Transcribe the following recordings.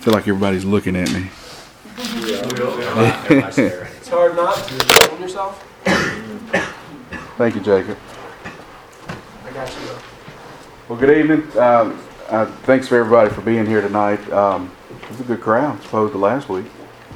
feel like everybody's looking at me. It's hard not to own yourself. Thank you, Jacob. I got you. Well, good evening. Thanks for everybody for being here tonight. It was a good crowd, as opposed to last week.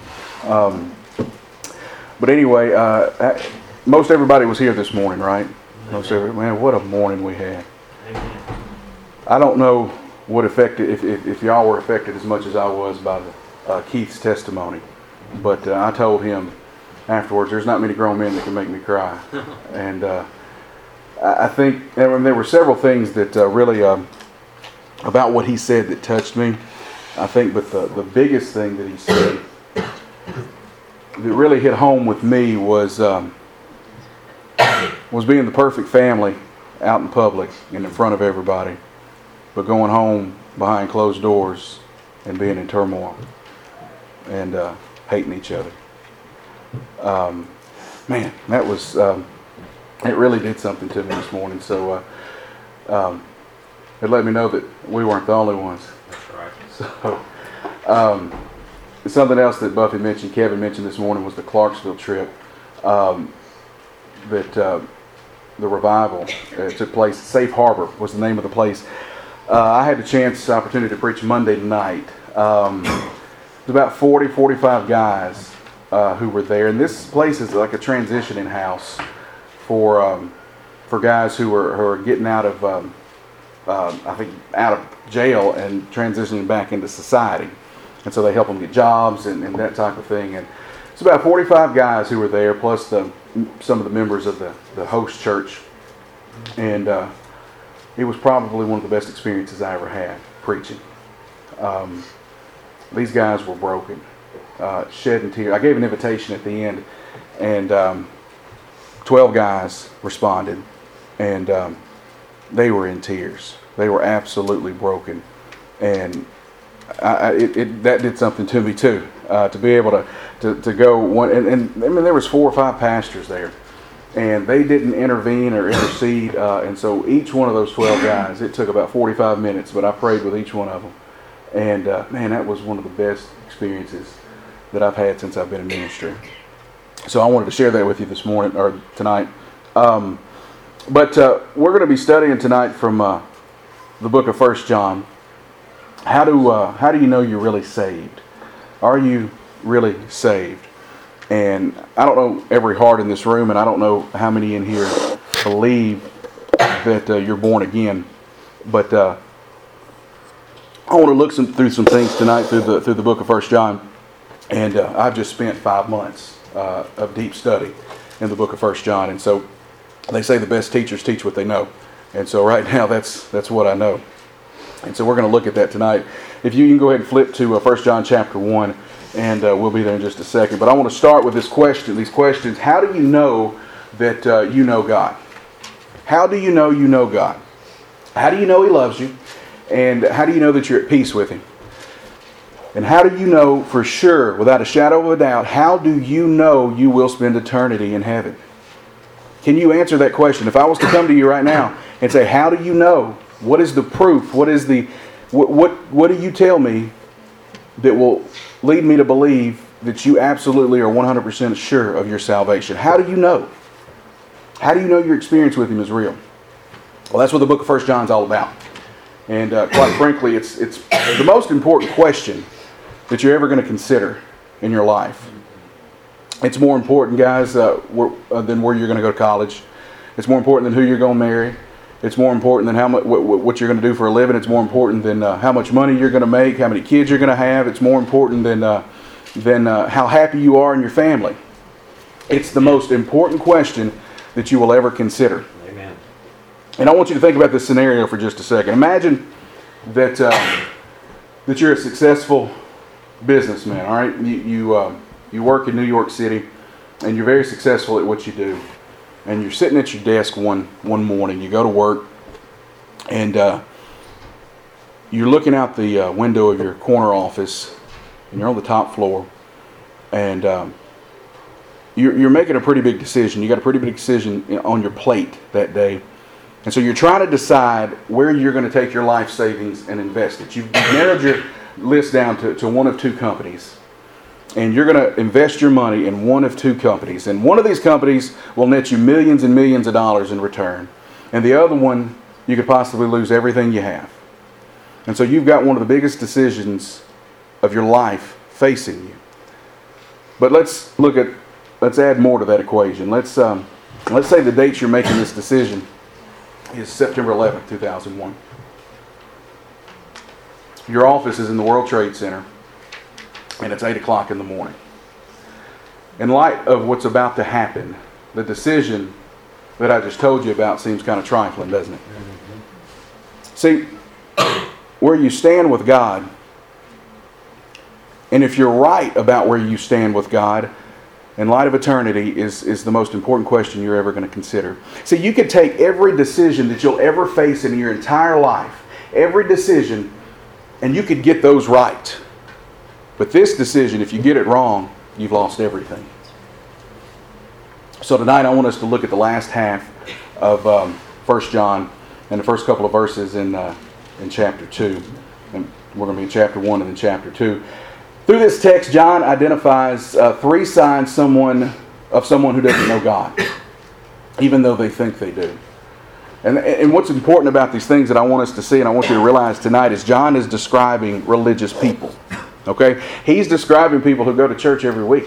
But anyway, most everybody was here this morning, right? Man, what a morning we had. I don't know what affected, if y'all were affected as much as I was by Keith's testimony. But I told him afterwards, there's not many grown men that can make me cry. And I think there were several things that really, about what he said that touched me. I think, but the biggest thing that he said that really hit home with me was being the perfect family out in public and in front of everybody, but going home behind closed doors and being in turmoil and hating each other. Man, that was it really did something to me this morning. So it let me know that we weren't the only ones. That's right. So something else that Buffy mentioned, Kevin mentioned this morning, was the Clarksville trip. That the revival took place. Safe Harbor was the name of the place. I had the opportunity to preach Monday night. There's about 40, 45 guys who were there, and this place is like a transitioning house for guys who are getting out of out of jail and transitioning back into society, and so they help them get jobs and that type of thing. And it's about 45 guys who were there, plus some of the members of the host church, and it was probably one of the best experiences I ever had preaching. These guys were broken, shedding tears. I gave an invitation at the end, and 12 guys responded, and they were in tears. They were absolutely broken, and that did something to me too. To be able to go one, and I mean, there was 4 or 5 pastors there, and they didn't intervene or intercede, and so each one of those 12 guys, it took about 45 minutes, but I prayed with each one of them, and man, that was one of the best experiences that I've had since I've been in ministry. So I wanted to share that with you this morning or tonight. But we're going to be studying tonight from the book of 1 John. How do you know you're really saved? Are you really saved? And I don't know every heart in this room, and I don't know how many in here believe that you're born again. But I want to look through some things tonight through the book of 1 John. And I've just spent 5 months of deep study in the book of 1 John. And so they say the best teachers teach what they know. And so right now that's what I know. And so we're going to look at that tonight. If you can go ahead and flip to 1 John chapter 1, and we'll be there in just a second. But I want to start with these questions. How do you know that you know God? How do you know God? How do you know He loves you? And how do you know that you're at peace with Him? And how do you know for sure, without a shadow of a doubt, how do you know you will spend eternity in heaven? Can you answer that question? If I was to come to you right now and say, how do you know? What is the proof? What do you tell me that will lead me to believe that you absolutely are 100% sure of your salvation? How do you know? How do you know your experience with Him is real? Well, that's what the book of 1 John is all about. And quite frankly, it's the most important question that you're ever going to consider in your life. It's more important, guys, than where you're going to go to college. It's more important than who you're going to marry. It's more important than what you're going to do for a living. It's more important than how much money you're going to make, how many kids you're going to have. It's more important than how happy you are in your family. It's the most important question that you will ever consider. Amen. And I want you to think about this scenario for just a second. Imagine that you're a successful businessman. All right, you work in New York City, and you're very successful at what you do. And you're sitting at your desk one morning. You go to work, and you're looking out the window of your corner office, and you're on the top floor, and you're making a pretty big decision. You got a pretty big decision on your plate that day. And so you're trying to decide where you're going to take your life savings and invest it. You've narrowed list down to one of two companies. And you're going to invest your money in one of two companies. And one of these companies will net you millions and millions of dollars in return. And the other one, you could possibly lose everything you have. And so you've got one of the biggest decisions of your life facing you. But let's add more to that equation. Let's say the date you're making this decision is September 11th, 2001. Your office is in the World Trade Center, and it's 8 o'clock in the morning. In light of what's about to happen, the decision that I just told you about seems kind of trifling, doesn't it? See, where you stand with God, and if you're right about where you stand with God, in light of eternity, is the most important question you're ever going to consider. See, you could take every decision that you'll ever face in your entire life, every decision, and you could get those right. But this decision, if you get it wrong, you've lost everything. So tonight I want us to look at the last half of 1 John and the first couple of verses in chapter 2. And we're going to be in chapter 1 and then chapter 2. Through this text, John identifies three signs of someone who doesn't know God, even though they think they do. And what's important about these things that I want us to see and I want you to realize tonight is John is describing religious people. Okay? He's describing people who go to church every week.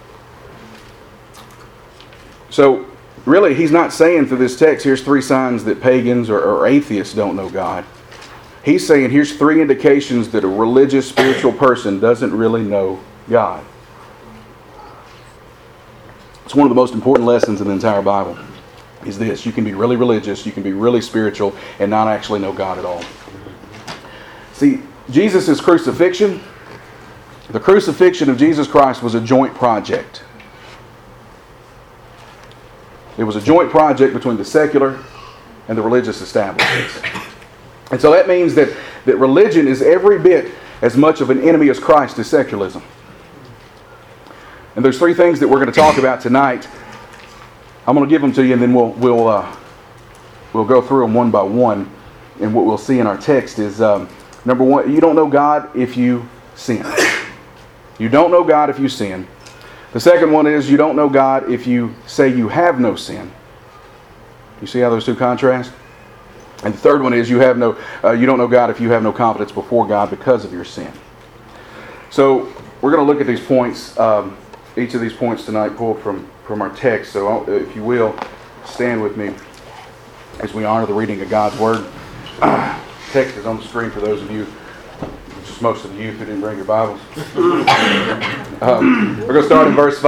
So, really, he's not saying through this text, here's three signs that pagans or atheists don't know God. He's saying here's three indications that a religious, spiritual person doesn't really know God. It's one of the most important lessons in the entire Bible. Is this: you can be really religious, you can be really spiritual, and not actually know God at all. See, Jesus' crucifixion, the crucifixion of Jesus Christ was a joint project. It was a joint project between the secular and the religious establishments. And so that means that religion is every bit as much of an enemy as Christ is secularism. And there's three things that we're going to talk about tonight. I'm going to give them to you, and then we'll go through them one by one. And what we'll see in our text is, number one, you don't know God if you sin. You don't know God if you sin. The second one is, you don't know God if you say you have no sin. You see how those two contrast? And the third one is, you don't know God if you have no confidence before God because of your sin. So we're going to look at these points, each of these points tonight pulled from our text. So if you will, stand with me as we honor the reading of God's Word. Text is on the screen for those of you, which is most of the youth who didn't bring your Bibles. We're going to start in verse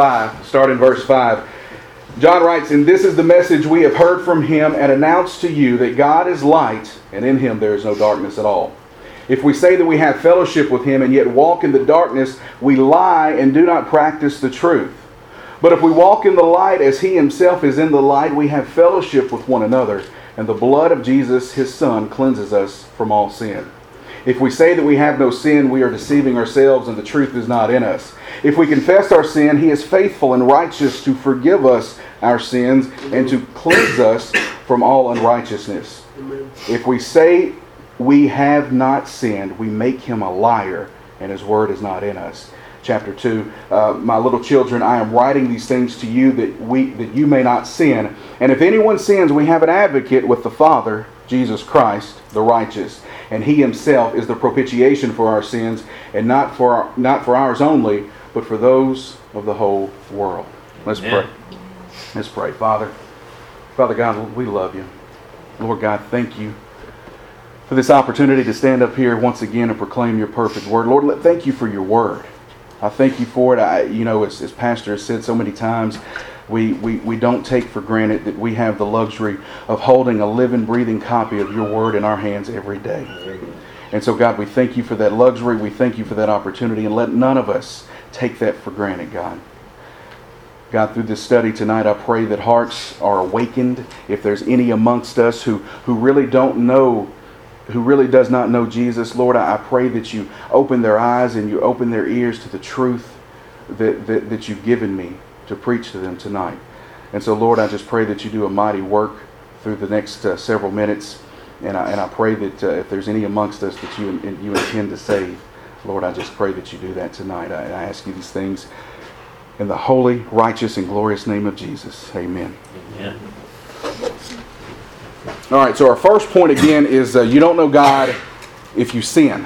5. John writes, "And this is the message we have heard from Him and announced to you, that God is light, and in Him there is no darkness at all. If we say that we have fellowship with Him and yet walk in the darkness, we lie and do not practice the truth. But if we walk in the light as He Himself is in the light, we have fellowship with one another, and the blood of Jesus, His Son, cleanses us from all sin. If we say that we have no sin, we are deceiving ourselves, and the truth is not in us. If we confess our sin, He is faithful and righteous to forgive us our sins and to cleanse us from all unrighteousness. Amen. If we say we have not sinned, we make Him a liar, and His word is not in us." Chapter 2, "My little children, I am writing these things to you that you may not sin. And if anyone sins, we have an advocate with the Father, Jesus Christ, the righteous. And He Himself is the propitiation for our sins, and not for ours only, but for those of the whole world." Let's pray. Let's pray. Father God, we love You. Lord God, thank You for this opportunity to stand up here once again and proclaim Your perfect word. Lord, thank You for Your word. I thank You for it. As Pastor has said so many times, we don't take for granted that we have the luxury of holding a living, breathing copy of Your word in our hands every day. And so, God, we thank You for that luxury. We thank You for that opportunity. And let none of us take that for granted, God. God, through this study tonight, I pray that hearts are awakened. If there's any amongst us who really don't know, who really does not know Jesus, Lord, I pray that You open their eyes and You open their ears to the truth that You've given me to preach to them tonight. And so, Lord, I just pray that You do a mighty work through the next several minutes. And I pray that if there's any amongst us that you intend to save, Lord, I just pray that you do that tonight. I ask you these things in the holy, righteous, and glorious name of Jesus. Amen. Amen. All right, so our first point again is you don't know God if you sin.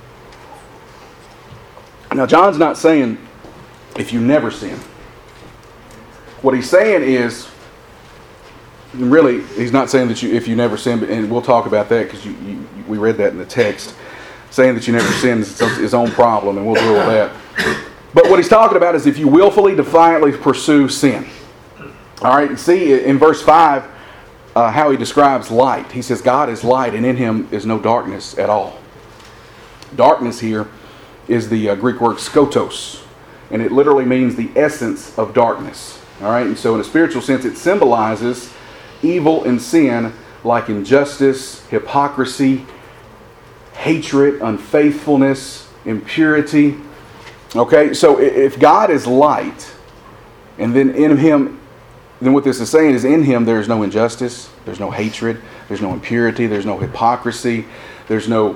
Now, John's not saying if you never sin. What he's saying is, really, he's not saying that if you never sin, and we'll talk about that because we read that in the text. Saying that you never sin is his own problem, and we'll deal with that. But what he's talking about is if you willfully, defiantly pursue sin. All right, see in verse 5 how he describes light. He says, God is light, and in him is no darkness at all. Darkness here is the Greek word skotos, and it literally means the essence of darkness. All right, and so in a spiritual sense, it symbolizes evil and sin like injustice, hypocrisy, hatred, unfaithfulness, impurity. Okay, so if God is light, and then in him, then what this is saying is in him there is no injustice, there's no hatred, there's no impurity, there's no hypocrisy, there's no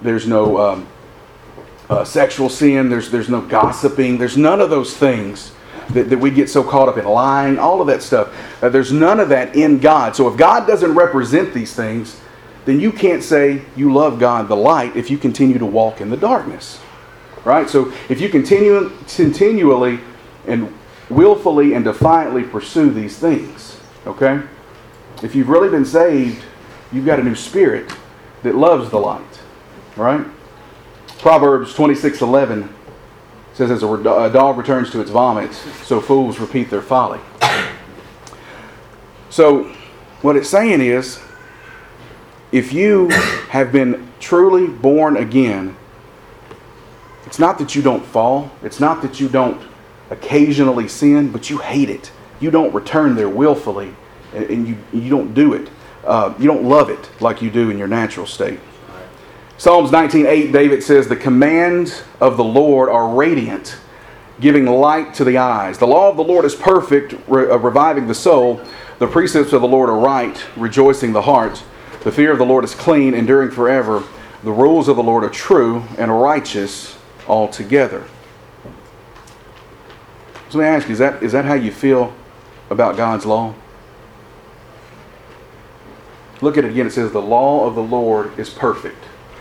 sexual sin, there's no gossiping, there's none of those things that we get so caught up in, lying, all of that stuff. There's none of that in God. So if God doesn't represent these things, then you can't say you love God, the light, if you continue to walk in the darkness. Right? So if you continually and willfully and defiantly pursue these things, okay? If you've really been saved, you've got a new spirit that loves the light. Right? Proverbs 26:11 says, as a dog returns to its vomit, so fools repeat their folly. So what it's saying is, if you have been truly born again, it's not that you don't fall. It's not that you don't occasionally sin, but you hate it. You don't return there willfully, and you don't do it. You don't love it like you do in your natural state. Psalms 19:8, David says, the commands of the Lord are radiant, giving light to the eyes. The law of the Lord is perfect, reviving the soul. The precepts of the Lord are right, rejoicing the heart. The fear of the Lord is clean, enduring forever. The rules of the Lord are true and righteous altogether. So let me ask you, is that how you feel about God's law? Look at it again. It says, the law of the Lord is perfect.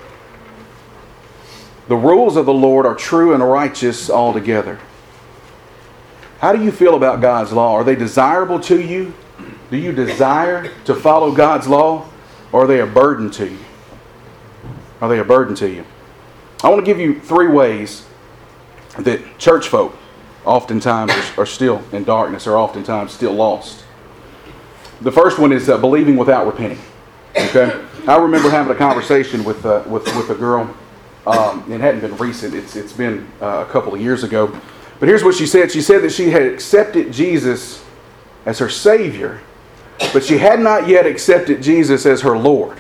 The rules of the Lord are true and righteous altogether. How do you feel about God's law? Are they desirable to you? Do you desire to follow God's law? Or are they a burden to you? Are they a burden to you? I want to give you 3 ways that church folk oftentimes are still in darkness, or oftentimes still lost. The first one is believing without repenting. Okay, I remember having a conversation with a girl. It hadn't been recent. It's been a couple of years ago. But here's what she said. She said that she had accepted Jesus as her Savior, but she had not yet accepted Jesus as her Lord.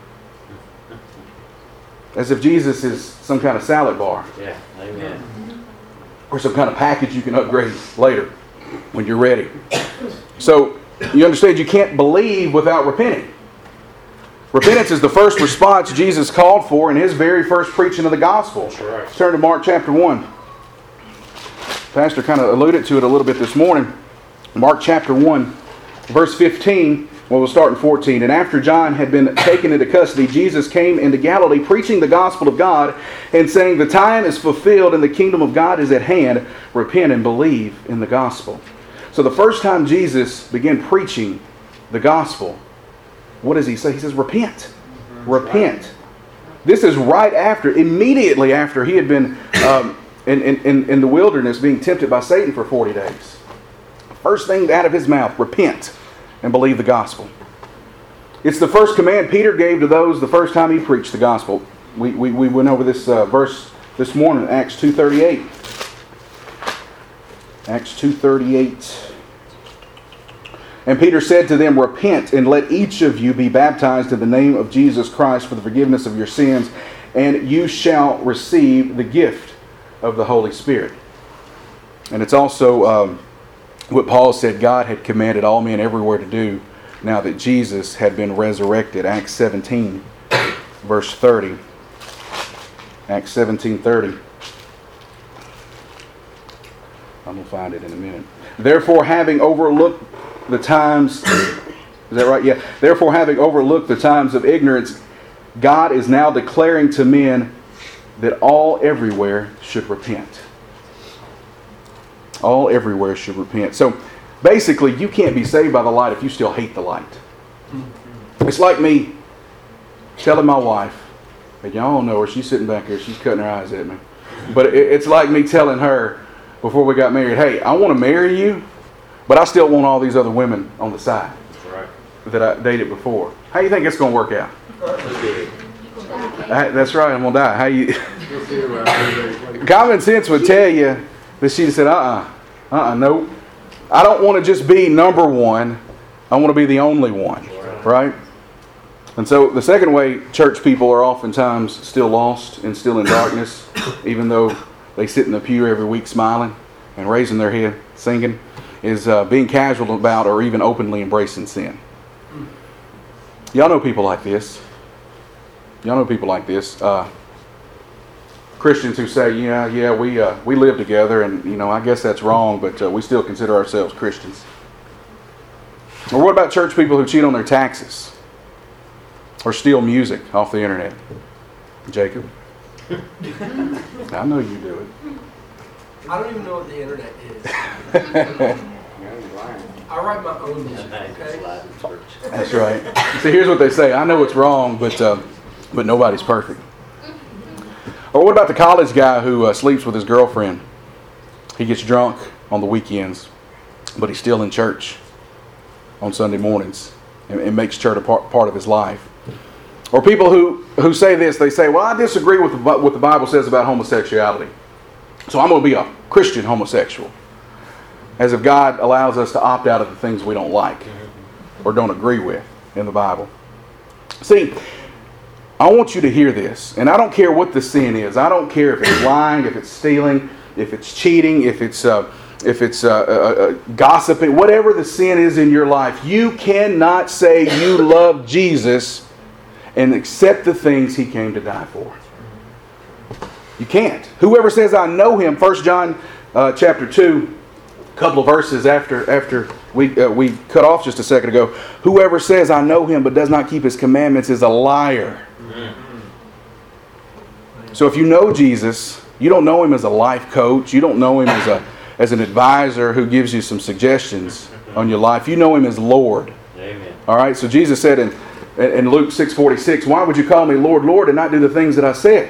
As if Jesus is some kind of salad bar. Yeah, amen. Or some kind of package you can upgrade later when you're ready. So you understand you can't believe without repenting. Repentance is the first response Jesus called for in his very first preaching of the gospel. That's right. Let's turn to Mark chapter 1. Pastor kind of alluded to it a little bit this morning. Mark chapter 1, verse 15. Well, we'll start in 14. And after John had been taken into custody, Jesus came into Galilee preaching the gospel of God and saying, the time is fulfilled and the kingdom of God is at hand. Repent and believe in the gospel. So the first time Jesus began preaching the gospel, what does he say? He says, repent. Repent. This is right after, immediately after he had been in the wilderness being tempted by Satan for 40 days. First thing out of his mouth, repent and believe the gospel. It's the first command Peter gave to those the first time he preached the gospel. We went over this verse this morning, Acts 2:38. Acts 2:38. And Peter said to them, repent and let each of you be baptized in the name of Jesus Christ for the forgiveness of your sins, and you shall receive the gift of the Holy Spirit. And it's also what Paul said God had commanded all men everywhere to do now that Jesus had been resurrected. Acts 17, verse 30. Acts 17:30. I'm going to find it in a minute. Therefore, having overlooked the times... Is that right? Yeah. Therefore, having overlooked the times of ignorance, God is now declaring to men that all everywhere should repent. All everywhere should repent. So, basically, you can't be saved by the light if you still hate the light. It's like me telling my wife, and y'all don't know her, she's sitting back here, she's cutting her eyes at me. But it's like me telling her before we got married, hey, I want to marry you, but I still want all these other women on the side that I dated before. How do you think it's going to work out? That's right, I'm going to die. How you? Common sense would tell you that she'd have said, nope. I don't want to just be number one. I want to be the only one, right? And so the second way church people are oftentimes still lost and still in darkness, even though they sit in the pew every week smiling and raising their head, singing, is being casual about or even openly embracing sin. Y'all know people like this. Christians who say, we live together, and I guess that's wrong, but we still consider ourselves Christians. Or what about church people who cheat on their taxes or steal music off the internet? Jacob? I know you do it. I don't even know what the internet is. I write my own music, okay? That's right. See, here's what they say. I know it's wrong, but nobody's perfect. Or what about the college guy who sleeps with his girlfriend? He gets drunk on the weekends, but he's still in church on Sunday mornings and makes church a part of his life. Or people who say this, they say, well, I disagree with what the Bible says about homosexuality, so I'm going to be a Christian homosexual. As if God allows us to opt out of the things we don't like or don't agree with in the Bible. See, I want you to hear this, and I don't care what the sin is. I don't care if it's lying, if it's stealing, if it's cheating, if it's gossiping, whatever the sin is in your life. You cannot say you love Jesus and accept the things He came to die for. You can't. Whoever says I know Him, 1 John chapter 2, a couple of verses after we cut off just a second ago. Whoever says I know Him but does not keep His commandments is a liar. So if you know Jesus, you don't know Him as a life coach. You don't know Him as an advisor who gives you some suggestions on your life. You know Him as Lord. Amen. All right. So Jesus said in Luke 6:46, "Why would you call me Lord, Lord, and not do the things that I said?"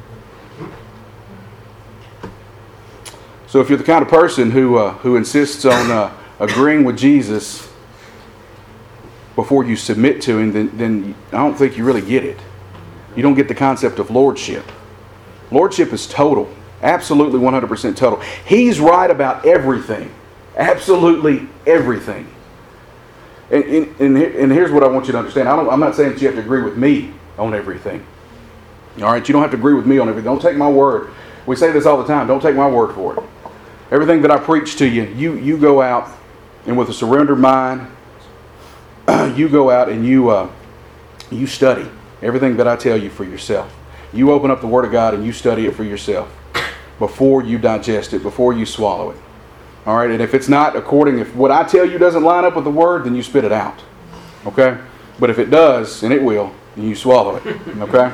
So if you're the kind of person who insists on agreeing with Jesus before you submit to Him, then I don't think you really get it. You don't get the concept of lordship. Lordship is total. Absolutely 100% total. He's right about everything. Absolutely everything. And here's what I want you to understand. I'm not saying that you have to agree with me on everything. All right? You don't have to agree with me on everything. Don't take my word. We say this all the time. Don't take my word for it. Everything that I preach to you, you go out and with a surrendered mind, you go out and you study everything that I tell you for yourself. You open up the Word of God and you study it for yourself before you digest it, before you swallow it. All right? And if it's not if what I tell you doesn't line up with the Word, then you spit it out. Okay? But if it does, and it will, then you swallow it. Okay?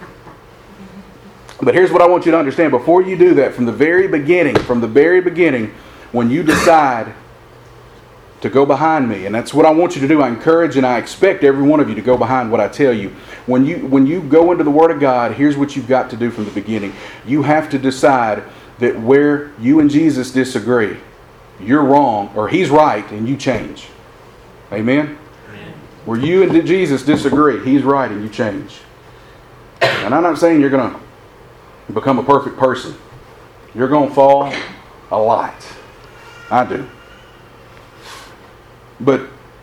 But here's what I want you to understand. Before you do that, from the very beginning, when you decide to go behind me, and that's what I want you to do. I encourage and I expect every one of you to go behind what I tell you. When you go into the Word of God, here's what you've got to do from the beginning. You have to decide that where you and Jesus disagree, you're wrong, or He's right, and you change. Amen? Where you and Jesus disagree, He's right, and you change. And I'm not saying you're going to become a perfect person. You're going to fall a lot. I do. But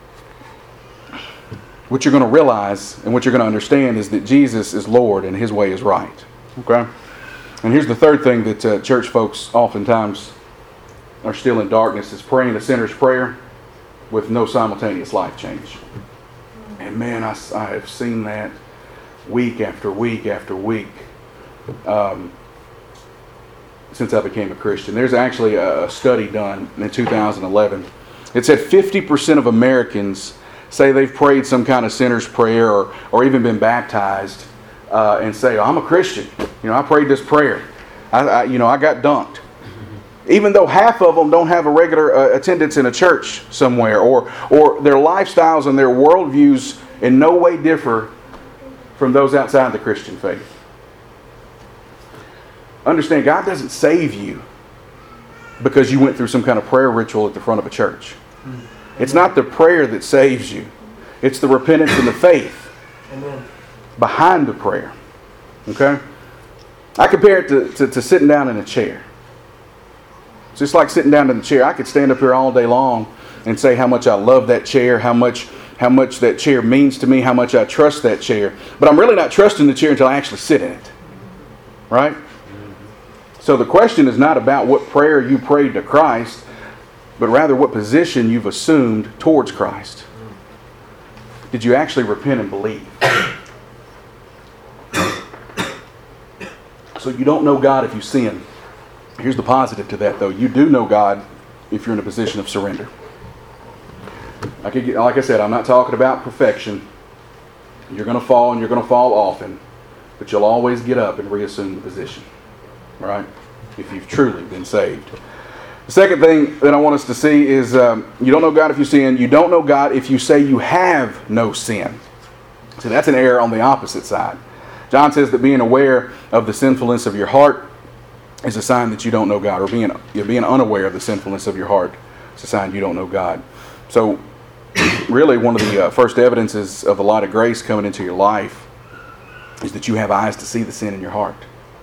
what you're going to realize and what you're going to understand is that Jesus is Lord and His way is right. Okay? And here's the third thing that church folks oftentimes are still in darkness, is praying a sinner's prayer with no simultaneous life change. And man, I have seen that week after week after week. since I became a Christian. There's actually a study done in 2011. It said 50% of Americans say they've prayed some kind of sinner's prayer or even been baptized and say, oh, I'm a Christian. I prayed this prayer. I got dunked. Even though half of them don't have a regular attendance in a church somewhere, or their lifestyles and their worldviews in no way differ from those outside the Christian faith. Understand, God doesn't save you because you went through some kind of prayer ritual at the front of a church. It's not the prayer that saves you. It's the repentance and the faith behind the prayer. Okay? I compare it to sitting down in a chair. It's just like sitting down in the chair. I could stand up here all day long and say how much I love that chair, how much that chair means to me, how much I trust that chair. But I'm really not trusting the chair until I actually sit in it. Right? So the question is not about what prayer you prayed to Christ, but rather what position you've assumed towards Christ. Did you actually repent and believe? So you don't know God if you sin. Here's the positive to that, though. You do know God if you're in a position of surrender. Like I said, I'm not talking about perfection. You're going to fall, and you're going to fall often. But you'll always get up and reassume the position. Right? If you've truly been saved. The second thing that I want us to see is you don't know God if you sin. You don't know God if you say you have no sin. So that's an error on the opposite side. John says that being aware of the sinfulness of your heart is a sign that you don't know God, or being unaware of the sinfulness of your heart is a sign you don't know God. So, really, one of the first evidences of the light of grace coming into your life is that you have eyes to see the sin in your heart.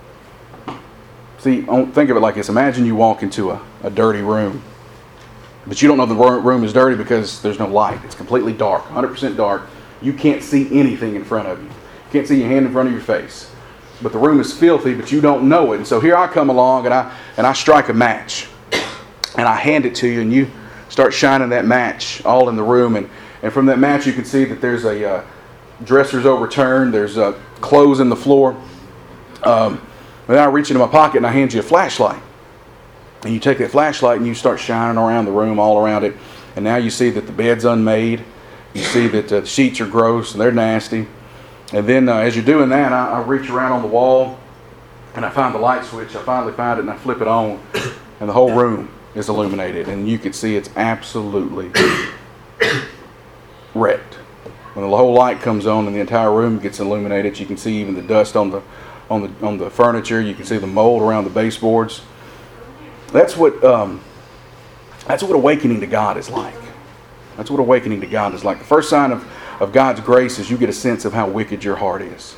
See, think of it like this. Imagine you walk into a dirty room, but you don't know the room is dirty because there's no light. It's completely dark, 100% dark. You can't see anything in front of you. You can't see your hand in front of your face. But the room is filthy, but you don't know it. And so here I come along and I strike a match. And I hand it to you, and you start shining that match all in the room. And from that match you can see that there's a dresser's overturned, there's clothes in the floor. And then I reach into my pocket and I hand you a flashlight. And you take that flashlight and you start shining around the room, all around it. And now you see that the bed's unmade. You see that the sheets are gross and they're nasty. And then as you're doing that, I reach around on the wall and I find the light switch. I finally find it and I flip it on, and the whole room is illuminated. And you can see it's absolutely wrecked. When the whole light comes on and the entire room gets illuminated, you can see even the dust on the furniture. You can see the mold around the baseboards. That's what awakening to God is like. That's what awakening to God is like. The first sign of God's grace is you get a sense of how wicked your heart is.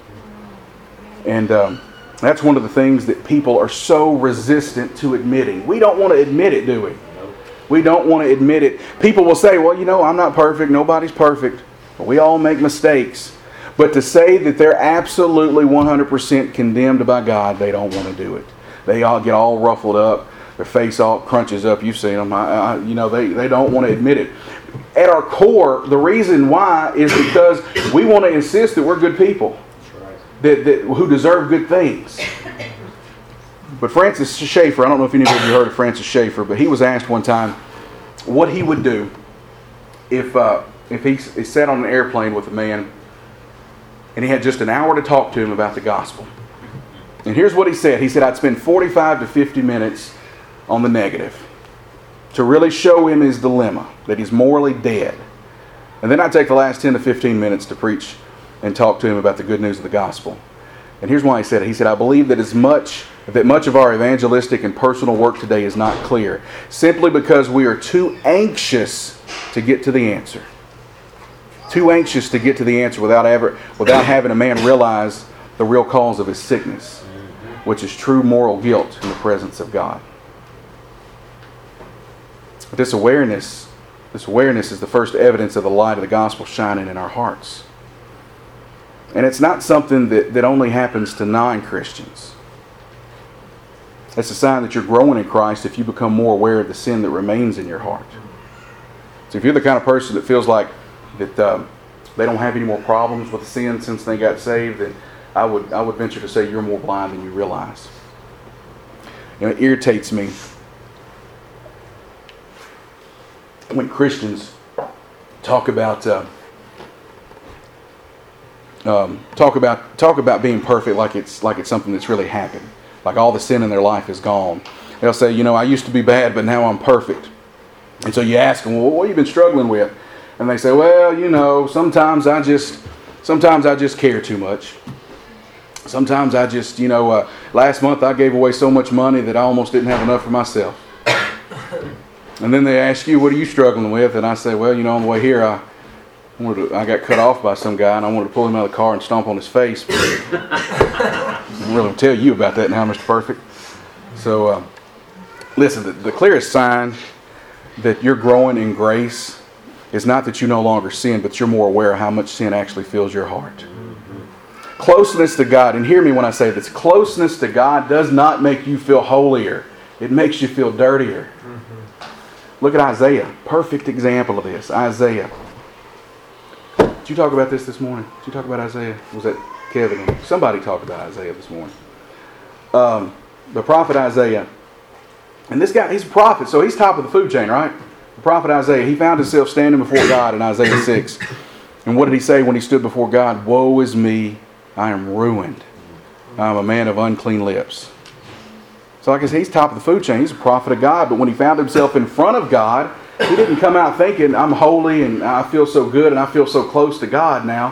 And that's one of the things that people are so resistant to admitting. We don't want to admit it, do we? We don't want to admit it. People will say, well, I'm not perfect. Nobody's perfect. But we all make mistakes. But to say that they're absolutely 100% condemned by God, they don't want to do it. They all get all ruffled up. Their face all crunches up. You've seen them. They don't want to admit it. At our core, the reason why is because we want to insist that we're good people, that who deserve good things. But Francis Schaeffer, I don't know if any of you heard of Francis Schaeffer, but he was asked one time what he would do if he sat on an airplane with a man and he had just an hour to talk to him about the gospel. And here's what he said. He said, I'd spend 45 to 50 minutes on the negative to really show him his dilemma, that he's morally dead. And then I'd take the last 10 to 15 minutes to preach and talk to him about the good news of the gospel. And here's why he said it. He said, I believe that much of our evangelistic and personal work today is not clear, simply because we are too anxious to get to the answer. Too anxious to get to the answer without having a man realize the real cause of his sickness, which is true moral guilt in the presence of God. But this awareness is the first evidence of the light of the gospel shining in our hearts. And it's not something that only happens to non-Christians. It's a sign that you're growing in Christ if you become more aware of the sin that remains in your heart. So if you're the kind of person that feels like that they don't have any more problems with sin since they got saved, then I would venture to say you're more blind than you realize. It irritates me when Christians talk about being perfect like it's something that's really happened, like all the sin in their life is gone. They'll say, I used to be bad, but now I'm perfect. And so you ask them, well, what have you been struggling with? And they say, well, sometimes I just care too much. Sometimes I just, last month I gave away so much money that I almost didn't have enough for myself. And then they ask you, what are you struggling with? And I say, well, on the way here, I got cut off by some guy, and I wanted to pull him out of the car and stomp on his face. I'm really going to tell you about that now, Mr. Perfect. So, listen, the clearest sign that you're growing in grace is not that you no longer sin, but you're more aware of how much sin actually fills your heart. Closeness to God, and hear me when I say this, closeness to God does not make you feel holier. It makes you feel dirtier. Look at Isaiah. Perfect example of this. Isaiah. Did you talk about this morning? Did you talk about Isaiah? Was that Kevin? Somebody talked about Isaiah this morning. The prophet Isaiah. And this guy, he's a prophet, so he's top of the food chain, right? The prophet Isaiah, he found himself standing before God in Isaiah 6. And what did he say when he stood before God? Woe is me, I am ruined. I am a man of unclean lips. So like I said, he's top of the food chain. He's a prophet of God. But when he found himself in front of God, he didn't come out thinking, I'm holy and I feel so good and I feel so close to God now.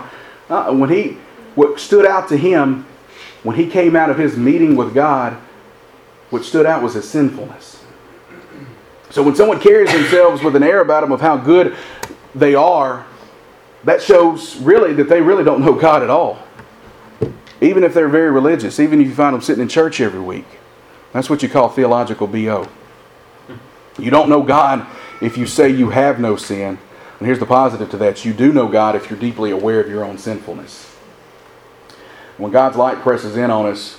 What stood out to him when he came out of his meeting with God, what stood out was his sinfulness. So when someone carries themselves with an air about them of how good they are, that shows really that they really don't know God at all. Even if they're very religious, even if you find them sitting in church every week. That's what you call theological BO. You don't know God if you say you have no sin. And here's the positive to that. You do know God if you're deeply aware of your own sinfulness. When God's light presses in on us,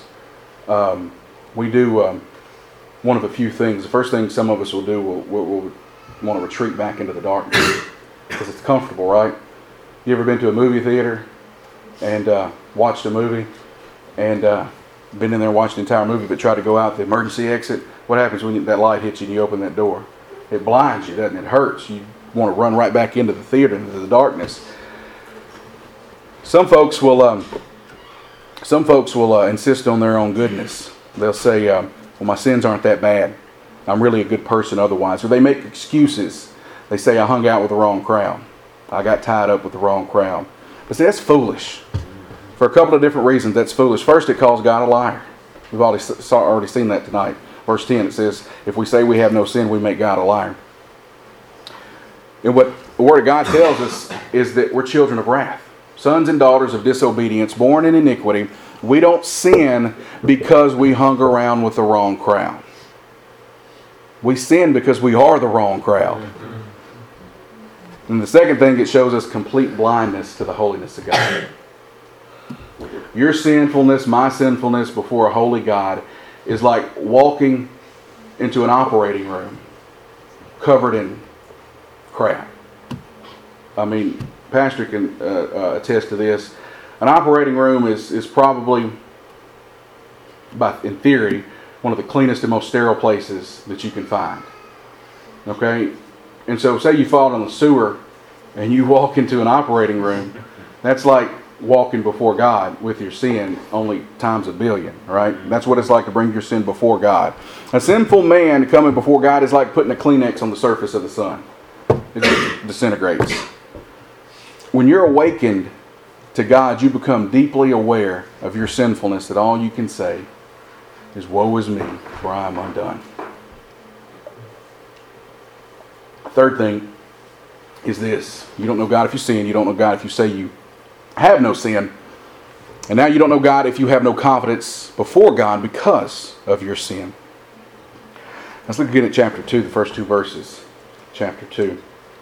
we do one of a few things. The first thing some of us will do, we'll want to retreat back into the darkness. Because it's comfortable, right? You ever been to a movie theater and watched a movie and been in there and watched the entire movie but tried to go out the emergency exit? What happens when that light hits you and you open that door? It blinds you, doesn't it? It hurts. You want to run right back into the theater, into the darkness. Some folks will insist on their own goodness. They'll say, well, my sins aren't that bad. I'm really a good person otherwise. Or they make excuses. They say, I hung out with the wrong crowd. I got tied up with the wrong crowd. But see, that's foolish. For a couple of different reasons, that's foolish. First, it calls God a liar. We've already seen that tonight. Verse 10, it says, if we say we have no sin, we make God a liar. And what the Word of God tells us is that we're children of wrath. Sons and daughters of disobedience, born in iniquity. We don't sin because we hung around with the wrong crowd. We sin because we are the wrong crowd. And the second thing, it shows us complete blindness to the holiness of God. Your sinfulness, my sinfulness before a holy God is like walking into an operating room covered in crap. I mean, Pastor can attest to this. An operating room is probably, in theory, one of the cleanest and most sterile places that you can find. Okay? And so say you fall in the sewer and you walk into an operating room, that's like walking before God with your sin only times a billion, right? That's what it's like to bring your sin before God. A sinful man coming before God is like putting a Kleenex on the surface of the sun. It just disintegrates. When you're awakened to God, you become deeply aware of your sinfulness, that all you can say is, woe is me, for I am undone. Third thing is this. You don't know God if you sin. You don't know God if you say you have no sin. And now you don't know God if you have no confidence before God because of your sin. Let's look again at chapter 2, the first two verses. Chapter 2.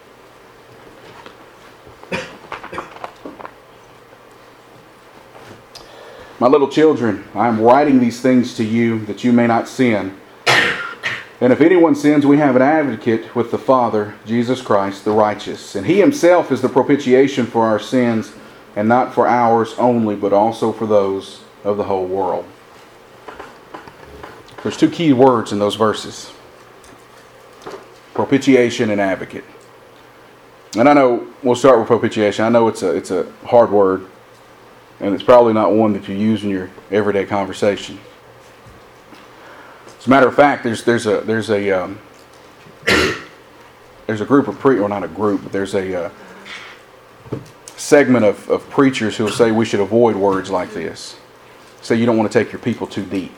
My little children, I am writing these things to you that you may not sin. And if anyone sins, we have an advocate with the Father, Jesus Christ, the righteous. And He Himself is the propitiation for our sins, and not for ours only, but also for those of the whole world. There's two key words in those verses: propitiation and advocate. And I know we'll start with propitiation. I know it's a hard word, and it's probably not one that you use in your everyday conversation. As a matter of fact, there's a group of or not a group, but there's a segment of preachers who will say we should avoid words like this. Say you don't want to take your people too deep.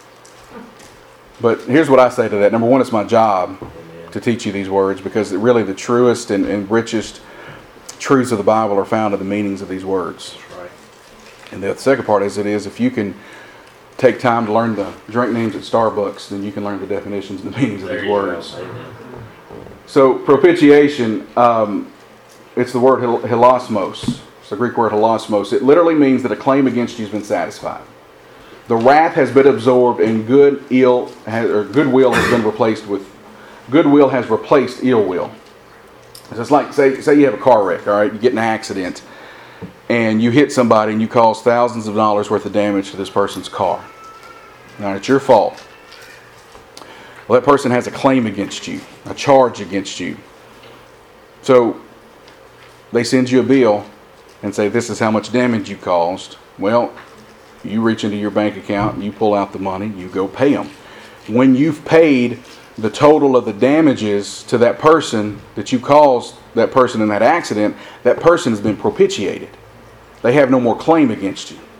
But here's what I say to that. Number one, it's my job to teach you these words, because really the truest and richest truths of the Bible are found in the meanings of these words. Right. And the second part is if you can take time to learn the drink names at Starbucks, then you can learn the definitions and the meanings of these words. So propitiation, it's the word hilasmos. It's the Greek word hilasmos. It literally means that a claim against you has been satisfied. The wrath has been absorbed, and goodwill has been replaced with goodwill has replaced ill will. So it's like say you have a car wreck, all right? You get in an accident, and you hit somebody, and you cause thousands of dollars worth of damage to this person's car. Now it's your fault. Well, that person has a claim against you, a charge against you. So they send you a bill and say, this is how much damage you caused. Well, you reach into your bank account and you pull out the money, you go pay them. When you've paid the total of the damages to that person that you caused that person in that accident, that person has been propitiated. They have no more claim against you.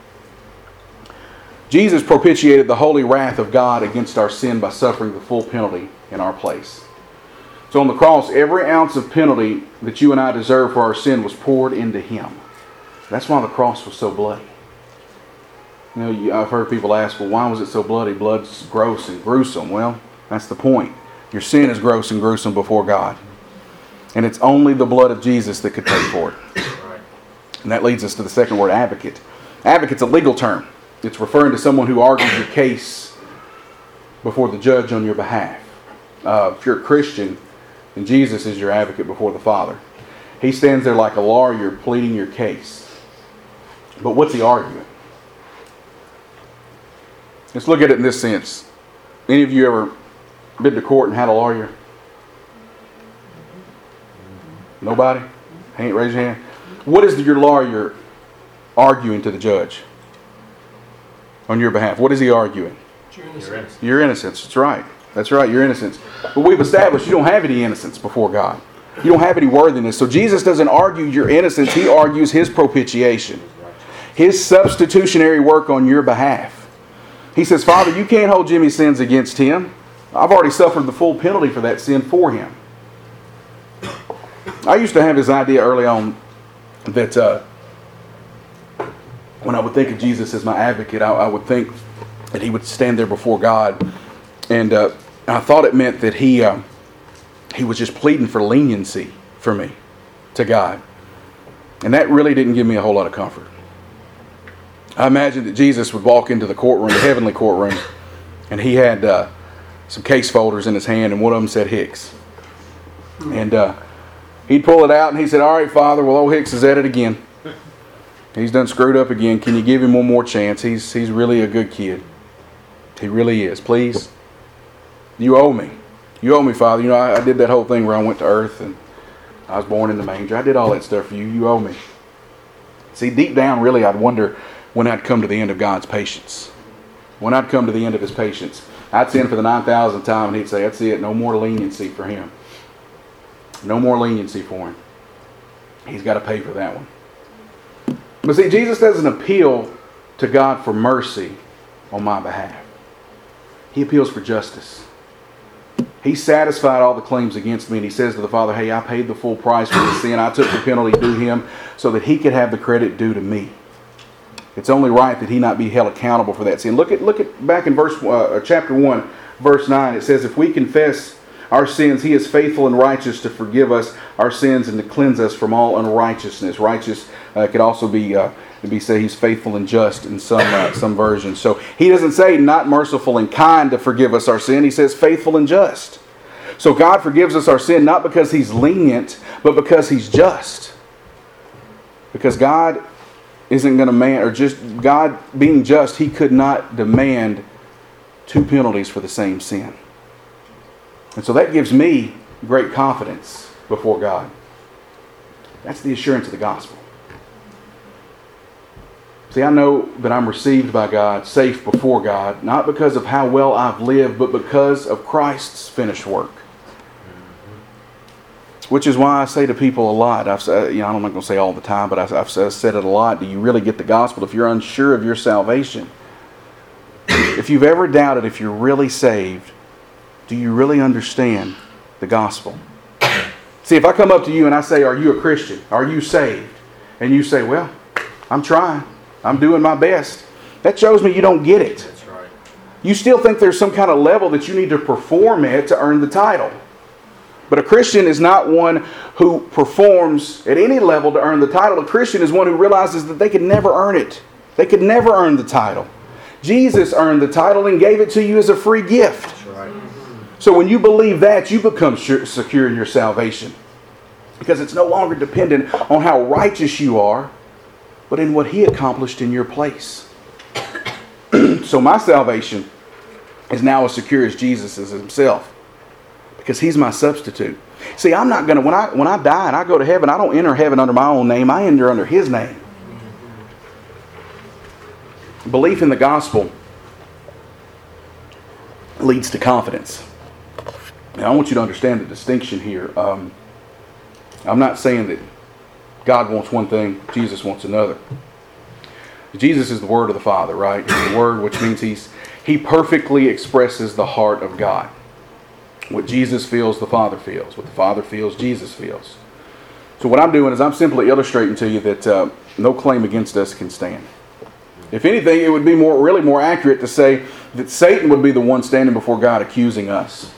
Jesus propitiated the holy wrath of God against our sin by suffering the full penalty in our place. So on the cross, every ounce of penalty that you and I deserve for our sin was poured into Him. That's why the cross was so bloody. You know, I've heard people ask, well, why was it so bloody? Blood's gross and gruesome. Well, that's the point. Your sin is gross and gruesome before God. And it's only the blood of Jesus that could pay for it. And that leads us to the second word, advocate. Advocate's a legal term. It's referring to someone who argues your case before the judge on your behalf. If you're a Christian, then Jesus is your advocate before the Father. He stands there like a lawyer pleading your case. But what's he arguing? Let's look at it in this sense. Any of you ever been to court and had a lawyer? Nobody? Raise your hand. What is your lawyer arguing to the judge on your behalf? What is he arguing? Your innocence. That's right. That's right, your innocence. But we've established you don't have any innocence before God. You don't have any worthiness. So Jesus doesn't argue your innocence. He argues His propitiation. His substitutionary work on your behalf. He says, Father, you can't hold Jimmy's sins against him. I've already suffered the full penalty for that sin for him. I used to have this idea early on that when I would think of Jesus as my advocate, I would think that He would stand there before God. And I thought it meant that He was just pleading for leniency for me to God. And that really didn't give me a whole lot of comfort. I imagined that Jesus would walk into the courtroom, the heavenly courtroom, and He had some case folders in His hand, and one of them said Hicks. And He'd pull it out, and He said, all right, Father, well, old Hicks is at it again. He's done screwed up again. Can you give him one more chance? He's really a good kid. He really is. Please. You owe me. You owe me, Father. You know, I did that whole thing where I went to earth, and I was born in the manger. I did all that stuff for you. You owe me. See, deep down, really, I'd wonder when I'd come to the end of God's patience. When I'd come to the end of His patience. I'd sin for the 9,000th time, and He'd say, that's it. No more leniency for him. No more leniency for him. He's got to pay for that one. But see, Jesus doesn't appeal to God for mercy on my behalf. He appeals for justice. He satisfied all the claims against me, and He says to the Father, hey, I paid the full price for the sin. I took the penalty due Him so that He could have the credit due to me. It's only right that He not be held accountable for that sin. Look at back in chapter 1, verse 9. It says, if we confess our sins, He is faithful and righteous to forgive us our sins and to cleanse us from all unrighteousness. Righteous could also be say He's faithful and just in some versions. So He doesn't say not merciful and kind to forgive us our sin. He says faithful and just. So God forgives us our sin not because He's lenient, but because He's just. Because God isn't going to man, or just God being just, He could not demand two penalties for the same sin. And so that gives me great confidence before God. That's the assurance of the gospel. See, I know that I'm received by God, safe before God, not because of how well I've lived, but because of Christ's finished work. Which is why I say to people a lot, I'm not going to say all the time, but I've said it a lot, do you really get the gospel? If you're unsure of your salvation, if you've ever doubted if you're really saved, do you really understand the gospel? See, if I come up to you and I say, are you a Christian? Are you saved? And you say, well, I'm trying. I'm doing my best. That shows me you don't get it. That's right. You still think there's some kind of level that you need to perform at to earn the title. But a Christian is not one who performs at any level to earn the title. A Christian is one who realizes that they could never earn it. They could never earn the title. Jesus earned the title and gave it to you as a free gift. That's right. So when you believe that, you become secure in your salvation. Because it's no longer dependent on how righteous you are, but in what He accomplished in your place. So my salvation is now as secure as Jesus is Himself. Because He's my substitute. See, I'm not going to, when I die and I go to heaven, I don't enter heaven under my own name. I enter under His name. Belief in the gospel leads to confidence. Now, I want you to understand the distinction here. I'm not saying that God wants one thing, Jesus wants another. Jesus is the Word of the Father, right? He's the Word, which means He perfectly expresses the heart of God. What Jesus feels, the Father feels. What the Father feels, Jesus feels. So what I'm doing is I'm simply illustrating to you that no claim against us can stand. If anything, it would be really more accurate to say that Satan would be the one standing before God accusing us.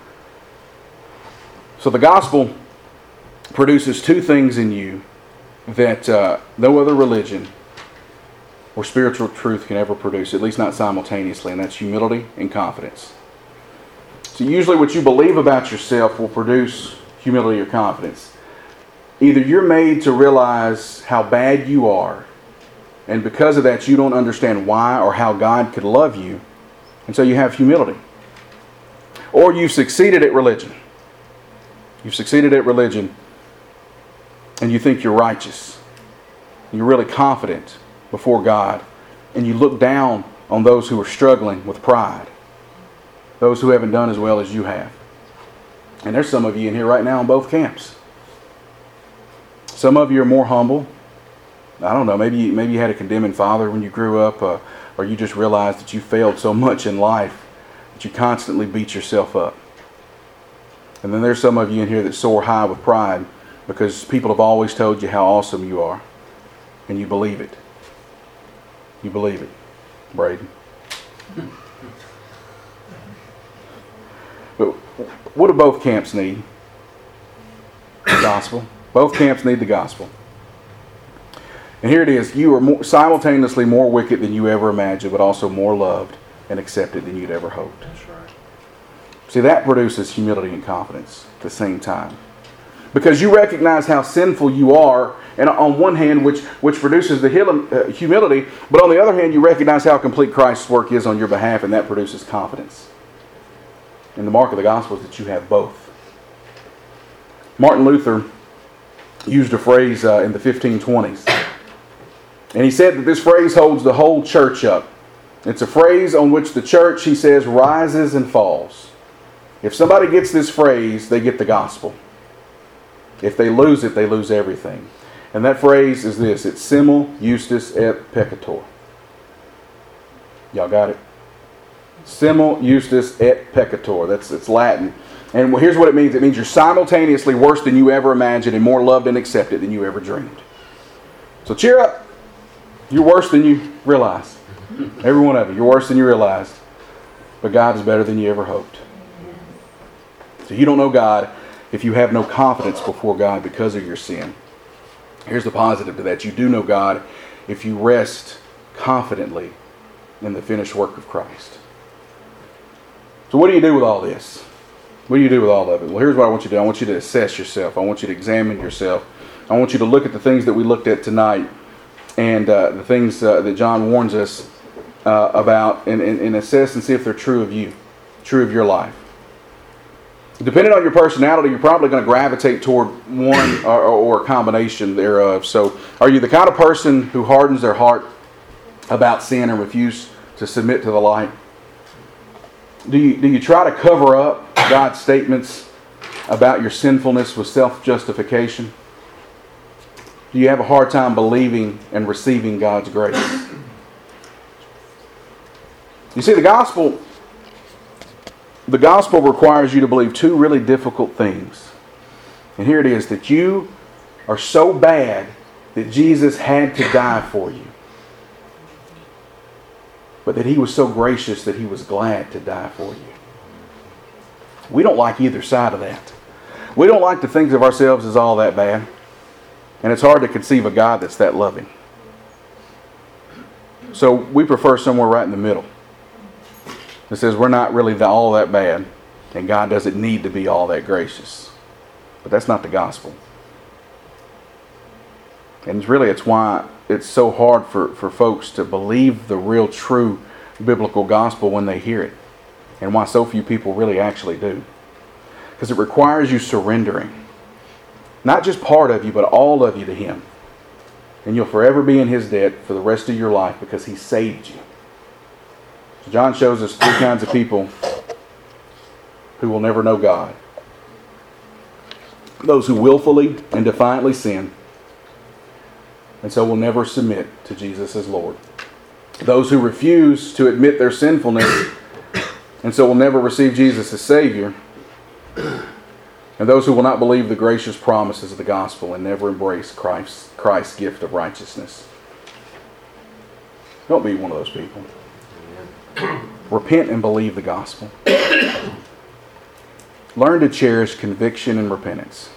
So the gospel produces two things in you that no other religion or spiritual truth can ever produce, at least not simultaneously, and that's humility and confidence. So usually what you believe about yourself will produce humility or confidence. Either you're made to realize how bad you are, and because of that you don't understand why or how God could love you, and so you have humility. Or you've succeeded at religion. You've succeeded at religion, and you think you're righteous. You're really confident before God, and you look down on those who are struggling with pride. Those who haven't done as well as you have. And there's some of you in here right now in both camps. Some of you are more humble. I don't know, maybe you had a condemning father when you grew up, or you just realized that you failed so much in life that you constantly beat yourself up. And then there's some of you in here that soar high with pride because people have always told you how awesome you are. And you believe it. You believe it, Braden. But what do both camps need? The gospel. Both camps need the gospel. And here it is. You are simultaneously more wicked than you ever imagined, but also more loved and accepted than you'd ever hoped. That's right. See, that produces humility and confidence at the same time. Because you recognize how sinful you are, and on one hand, which produces the humility, but on the other hand, you recognize how complete Christ's work is on your behalf, and that produces confidence. And the mark of the gospel is that you have both. Martin Luther used a phrase in the 1520s. And he said that this phrase holds the whole church up. It's a phrase on which the church, he says, rises and falls. If somebody gets this phrase, they get the gospel. If they lose it, they lose everything. And that phrase is this. It's simul justus et peccator. Y'all got it? Simul justus et peccator. It's Latin. And here's what it means. It means you're simultaneously worse than you ever imagined and more loved and accepted than you ever dreamed. So cheer up. You're worse than you realize. Every one of you. You're worse than you realized. But God is better than you ever hoped. So you don't know God if you have no confidence before God because of your sin. Here's the positive to that. You do know God if you rest confidently in the finished work of Christ. So what do you do with all this? What do you do with all of it? Well, here's what I want you to do. I want you to assess yourself. I want you to examine yourself. I want you to look at the things that we looked at tonight and the things that John warns us about, and assess and see if they're true of you, true of your life. Depending on your personality, you're probably going to gravitate toward one or a combination thereof. So, are you the kind of person who hardens their heart about sin and refuse to submit to the light? Do you try to cover up God's statements about your sinfulness with self-justification? Do you have a hard time believing and receiving God's grace? You see, the gospel requires you to believe two really difficult things. And here it is, that you are so bad that Jesus had to die for you. But that He was so gracious that He was glad to die for you. We don't like either side of that. We don't like to think of ourselves as all that bad. And it's hard to conceive a God that's that loving. So we prefer somewhere right in the middle. It says we're not really all that bad, and God doesn't need to be all that gracious. But that's not the gospel. And it's why it's so hard for folks to believe the real true biblical gospel when they hear it. And why so few people really actually do. Because it requires you surrendering. Not just part of you, but all of you to Him. And you'll forever be in His debt for the rest of your life because He saved you. So John shows us three kinds of people who will never know God. Those who willfully and defiantly sin, and so will never submit to Jesus as Lord. Those who refuse to admit their sinfulness, and so will never receive Jesus as Savior. And those who will not believe the gracious promises of the gospel and never embrace Christ's gift of righteousness. Don't be one of those people. Repent and believe the gospel. Learn to cherish conviction and repentance.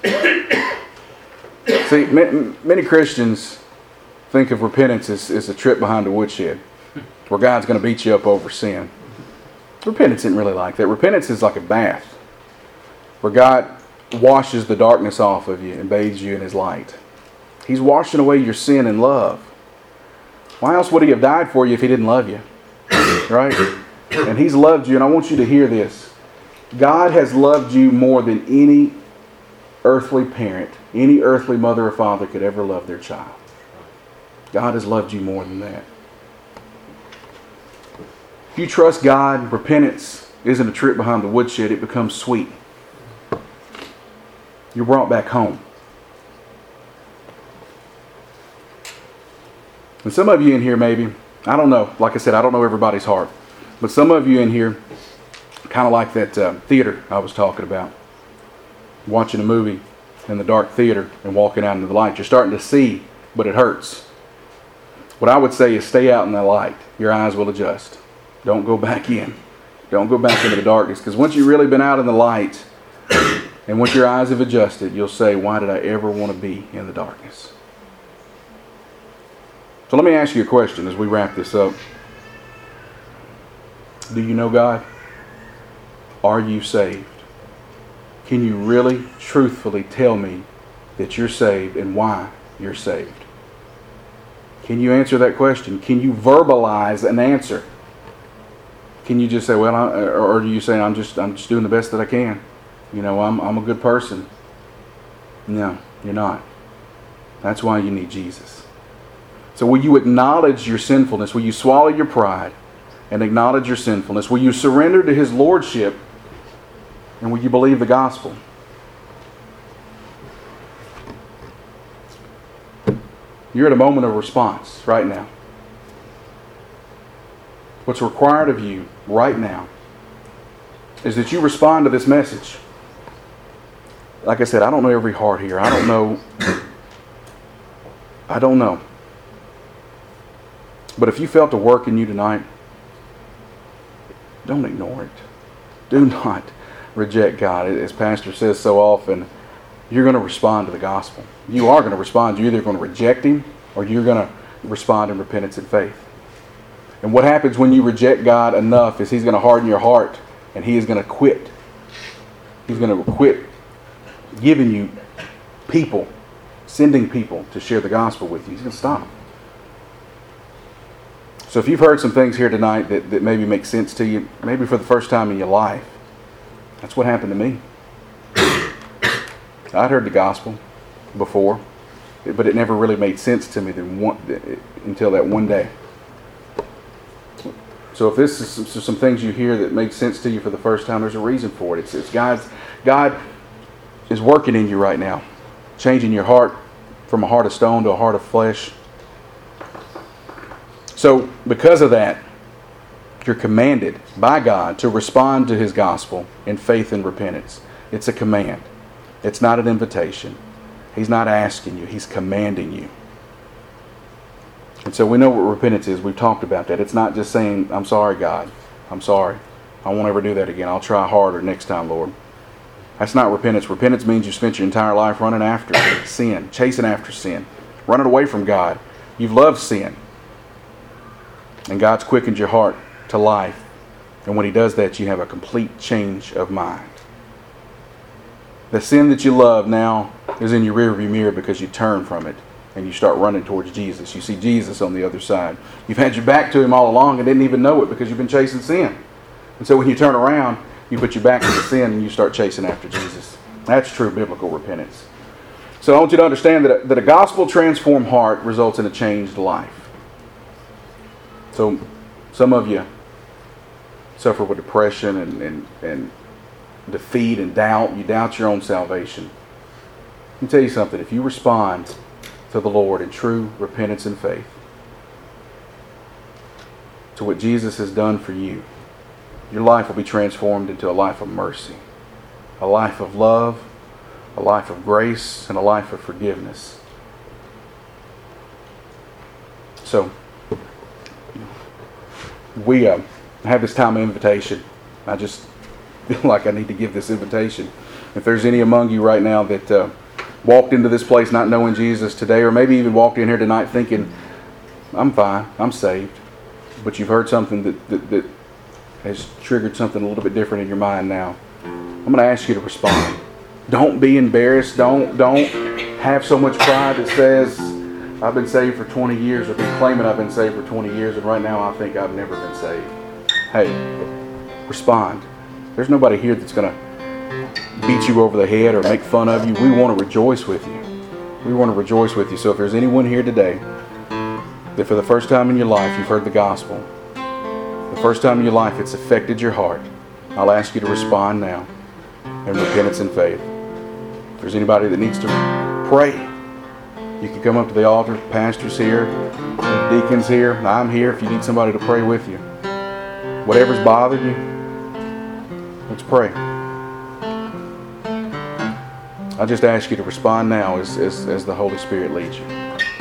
See, many Christians think of repentance as a trip behind a woodshed where God's going to beat you up over sin. Repentance isn't really like that. Repentance is like a bath where God washes the darkness off of you and bathes you in His light. He's washing away your sin in love. Why else would He have died for you if He didn't love you? Right? And He's loved you, and I want you to hear this. God has loved you more than any earthly parent, any earthly mother or father could ever love their child. God has loved you more than that. If you trust God, repentance isn't a trip behind the woodshed, it becomes sweet. You're brought back home. And some of you in here maybe, I don't know, like I said, I don't know everybody's heart. But some of you in here, kind of like that theater I was talking about. Watching a movie in the dark theater and walking out into the light. You're starting to see, but it hurts. What I would say is stay out in the light. Your eyes will adjust. Don't go back in. Don't go back into the darkness. Because once you've really been out in the light, and once your eyes have adjusted, you'll say, why did I ever want to be in the darkness? So let me ask you a question as we wrap this up. Do you know God? Are you saved? Can you really, truthfully tell me that you're saved and why you're saved? Can you answer that question? Can you verbalize an answer? Can you just say, well, or do you say, I'm just doing the best that I can? You know, I'm a good person. No, you're not. That's why you need Jesus. So will you acknowledge your sinfulness? Will you swallow your pride and acknowledge your sinfulness? Will you surrender to His lordship? And will you believe the gospel? You're at a moment of response right now. What's required of you right now is that you respond to this message. Like I said, I don't know every heart here. I don't know. But if you felt a work in you tonight, don't ignore it. Do not reject God. As Pastor says so often, you're going to respond to the gospel. You are going to respond. You're either going to reject Him or you're going to respond in repentance and faith. And what happens when you reject God enough is He's going to harden your heart and He is going to quit. He's going to quit giving you people, sending people to share the gospel with you. He's going to stop. So if you've heard some things here tonight that maybe make sense to you, maybe for the first time in your life, that's what happened to me. I'd heard the gospel before, but it never really made sense to me until that one day. So if this is some things you hear that make sense to you for the first time, there's a reason for it. It's God is working in you right now, changing your heart from a heart of stone to a heart of flesh. So because of that, you're commanded by God to respond to His gospel in faith and repentance. It's a command. It's not an invitation. He's not asking you. He's commanding you. And so we know what repentance is. We've talked about that. It's not just saying, I'm sorry, God. I'm sorry. I won't ever do that again. I'll try harder next time, Lord. That's not repentance. Repentance means you spent your entire life running after sin, chasing after sin, running away from God. You've loved sin. And God's quickened your heart to life. And when He does that, you have a complete change of mind. The sin that you love now is in your rearview mirror because you turn from it and you start running towards Jesus. You see Jesus on the other side. You've had your back to Him all along and didn't even know it because you've been chasing sin. And so when you turn around, you put your back to the sin and you start chasing after Jesus. That's true biblical repentance. So I want you to understand that a gospel-transformed heart results in a changed life. So some of you suffer with depression and defeat and doubt. You doubt your own salvation. Let me tell you something. If you respond to the Lord in true repentance and faith, to what Jesus has done for you, your life will be transformed into a life of mercy, a life of love, a life of grace, and a life of forgiveness. So, we have this time of invitation. I just feel like I need to give this invitation. If there's any among you right now that walked into this place not knowing Jesus today, or maybe even walked in here tonight thinking, I'm fine, I'm saved, but you've heard something that has triggered something a little bit different in your mind now, I'm going to ask you to respond. Don't be embarrassed. Don't have so much pride that says, I've been saved for 20 years, or been claiming I've been saved for 20 years, and right now I think I've never been saved. Hey, respond. There's nobody here that's going to beat you over the head or make fun of you. We want to rejoice with you. We want to rejoice with you. So if there's anyone here today that for the first time in your life you've heard the gospel, the first time in your life it's affected your heart, I'll ask you to respond now in repentance and faith. If there's anybody that needs to pray, you can come up to the altar. Pastor's here, deacons here, I'm here if you need somebody to pray with you. Whatever's bothered you, let's pray. I just ask you to respond now as the Holy Spirit leads you.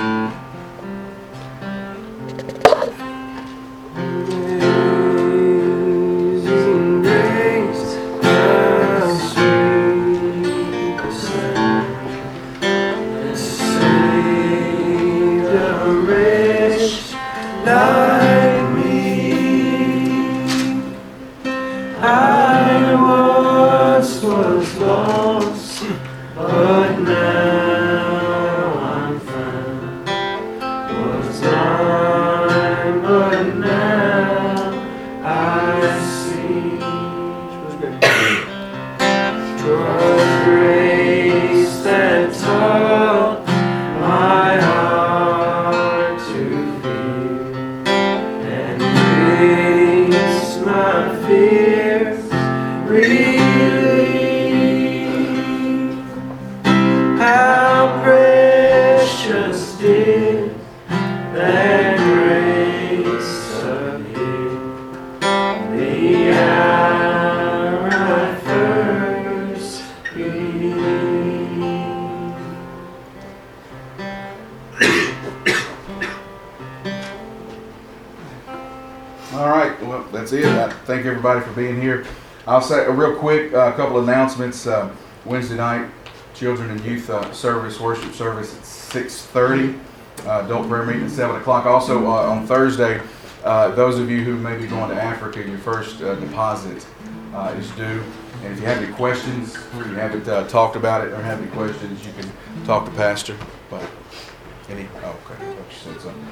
Thank everybody for being here. I'll say a real quick couple announcements. Wednesday night, children and youth worship service at 6:30. Adult prayer meeting at 7 o'clock. Also on Thursday, those of you who may be going to Africa, your first deposit is due. And if you have any questions, or you haven't talked about it or have any questions, you can talk to Pastor. But okay, I thought you said something.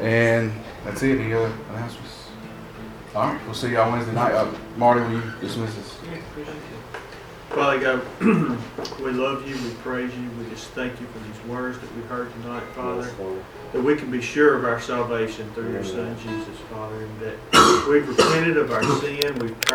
And that's it. Any other announcements? All right, we'll see y'all Wednesday night. Marty, will you dismiss us? Father God, we love you, we praise you, we just thank you for these words that we heard tonight, Father, that we can be sure of our salvation through your Son, Jesus, Father, and that we've repented of our sin, we've